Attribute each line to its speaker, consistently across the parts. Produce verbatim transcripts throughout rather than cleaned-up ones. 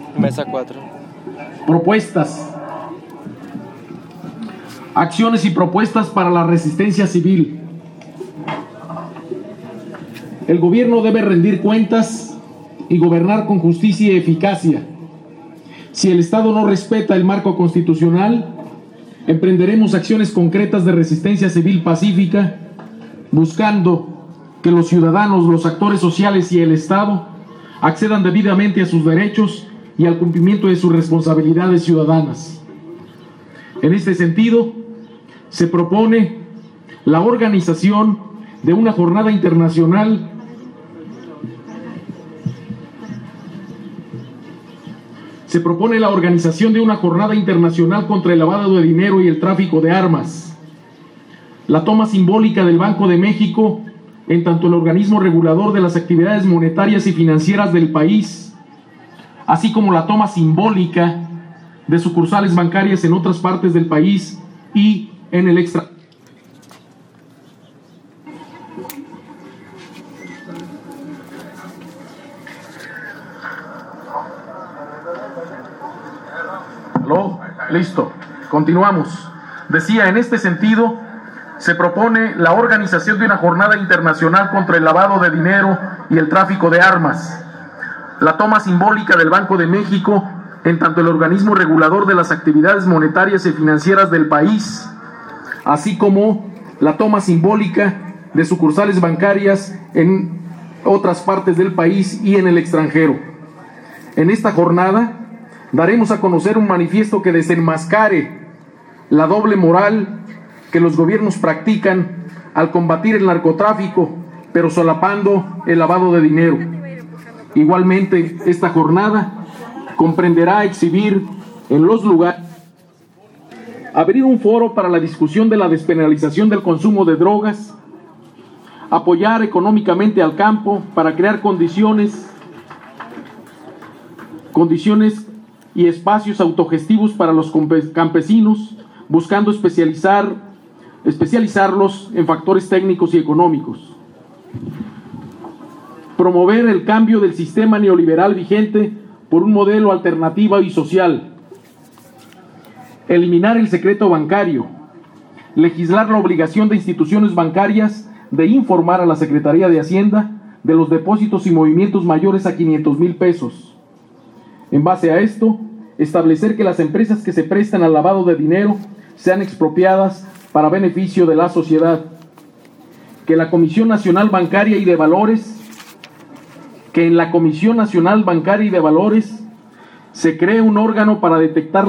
Speaker 1: Mesa cuatro.
Speaker 2: Propuestas. Acciones y propuestas para la resistencia civil. El gobierno debe rendir cuentas y gobernar con justicia y eficacia. Si el Estado no respeta el marco constitucional, emprenderemos acciones concretas de resistencia civil pacífica, buscando que los ciudadanos, los actores sociales y el Estado accedan debidamente a sus derechos y al cumplimiento de sus responsabilidades ciudadanas. En este sentido, se propone la organización de una jornada internacional Se propone la organización de una jornada internacional contra el lavado de dinero y el tráfico de armas. La toma simbólica del Banco de México, en tanto el organismo regulador de las actividades monetarias y financieras del país, así como la toma simbólica de sucursales bancarias en otras partes del país y en el extranjero. ¿Aló? Listo. Continuamos. Decía, en este sentido, se propone la organización de una jornada internacional contra el lavado de dinero y el tráfico de armas. La toma simbólica del Banco de México, en tanto el organismo regulador de las actividades monetarias y financieras del país, así como la toma simbólica de sucursales bancarias en otras partes del país y en el extranjero. En esta jornada daremos a conocer un manifiesto que desenmascare la doble moral que los gobiernos practican al combatir el narcotráfico, pero solapando el lavado de dinero. Igualmente, esta jornada comprenderá exhibir en los lugares, abrir un foro para la discusión de la despenalización del consumo de drogas, apoyar económicamente al campo para crear condiciones, condiciones y espacios autogestivos para los campesinos, buscando especializar, especializarlos en factores técnicos y económicos. Promover el cambio del sistema neoliberal vigente por un modelo alternativo y social. Eliminar el secreto bancario. Legislar la obligación de instituciones bancarias de informar a la Secretaría de Hacienda de los depósitos y movimientos mayores a quinientos mil pesos. En base a esto, establecer que las empresas que se prestan al lavado de dinero sean expropiadas para beneficio de la sociedad. Que la Comisión Nacional Bancaria y de Valores, que en la Comisión Nacional Bancaria y de Valores se cree un órgano para detectar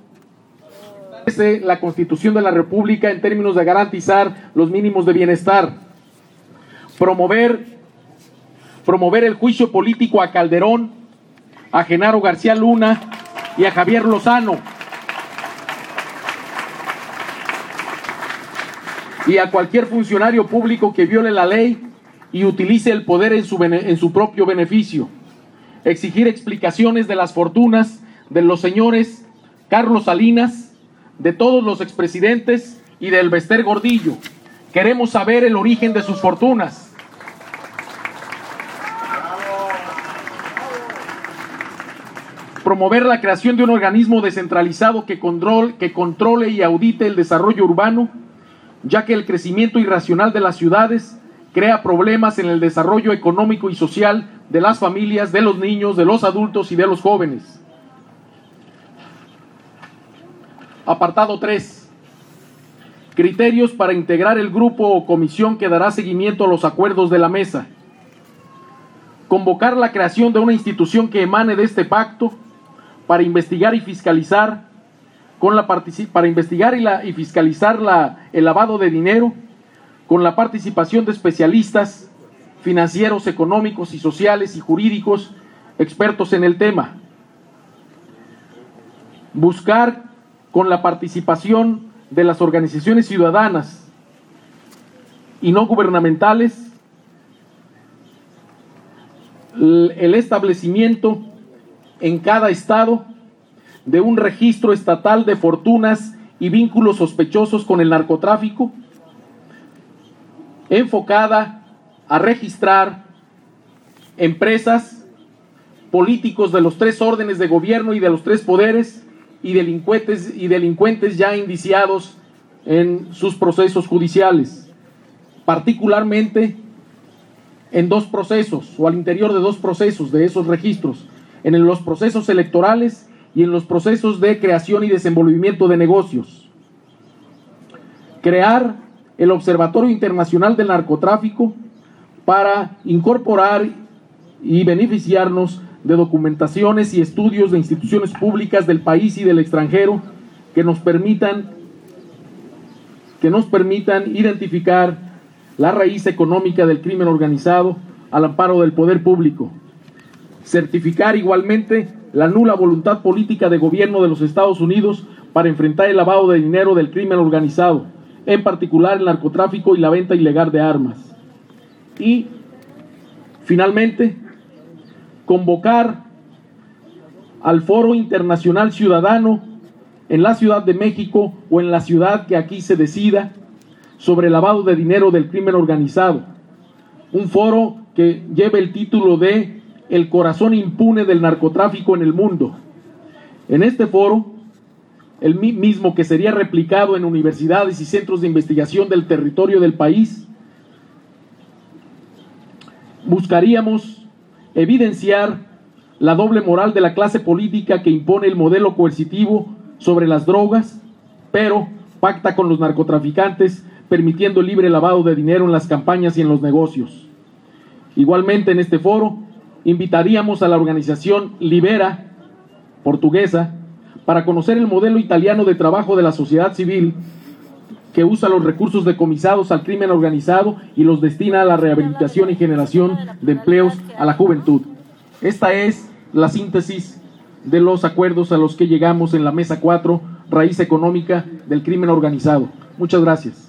Speaker 2: la Constitución de la República en términos de garantizar los mínimos de bienestar. Promover, promover el juicio político a Calderón, a Genaro García Luna y a Javier Lozano, y a cualquier funcionario público que viole la ley y utilice el poder en su, en su propio beneficio. Exigir explicaciones de las fortunas de los señores Carlos Salinas, de todos los expresidentes y del Bester Gordillo. Queremos saber el origen de sus fortunas. Promover la creación de un organismo descentralizado que controle, que controle y audite el desarrollo urbano, ya que el crecimiento irracional de las ciudades crea problemas en el desarrollo económico y social de las familias, de los niños, de los adultos y de los jóvenes. Apartado tres. Criterios para integrar el grupo o comisión que dará seguimiento a los acuerdos de la mesa. Convocar la creación de una institución que emane de este pacto para investigar y fiscalizar con la para investigar y, la, y fiscalizar la, el lavado de dinero con la participación de especialistas financieros, económicos y sociales y jurídicos expertos en el tema. Buscar con la participación de las organizaciones ciudadanas y no gubernamentales el establecimiento en cada estado de un registro estatal de fortunas y vínculos sospechosos con el narcotráfico, enfocada a registrar empresas, políticos de los tres órdenes de gobierno y de los tres poderes y delincuentes, y delincuentes ya indiciados en sus procesos judiciales, particularmente en dos procesos o al interior de dos procesos de esos registros, en los procesos electorales y en los procesos de creación y desenvolvimiento de negocios. Crear el Observatorio Internacional del Narcotráfico para incorporar y beneficiarnos de documentaciones y estudios de instituciones públicas del país y del extranjero que nos permitan, que nos permitan identificar la raíz económica del crimen organizado al amparo del poder público. Certificar igualmente la nula voluntad política de gobierno de los Estados Unidos para enfrentar el lavado de dinero del crimen organizado, en particular el narcotráfico y la venta ilegal de armas. Y, finalmente, convocar al Foro Internacional Ciudadano en la Ciudad de México o en la ciudad que aquí se decida sobre el lavado de dinero del crimen organizado. Un foro que lleve el título de El corazón impune del narcotráfico en el mundo. En este foro, el mismo que sería replicado en universidades y centros de investigación del territorio del país, buscaríamos evidenciar la doble moral de la clase política que impone el modelo coercitivo sobre las drogas, pero pacta con los narcotraficantes, permitiendo el libre lavado de dinero en las campañas y en los negocios. Igualmente, en este foro, invitaríamos a la organización Libera, portuguesa, para conocer el modelo italiano de trabajo de la sociedad civil que usa los recursos decomisados al crimen organizado y los destina a la rehabilitación y generación de empleos a la juventud. Esta es la síntesis de los acuerdos a los que llegamos en la Mesa cuatro, Raíz Económica del Crimen Organizado. Muchas gracias.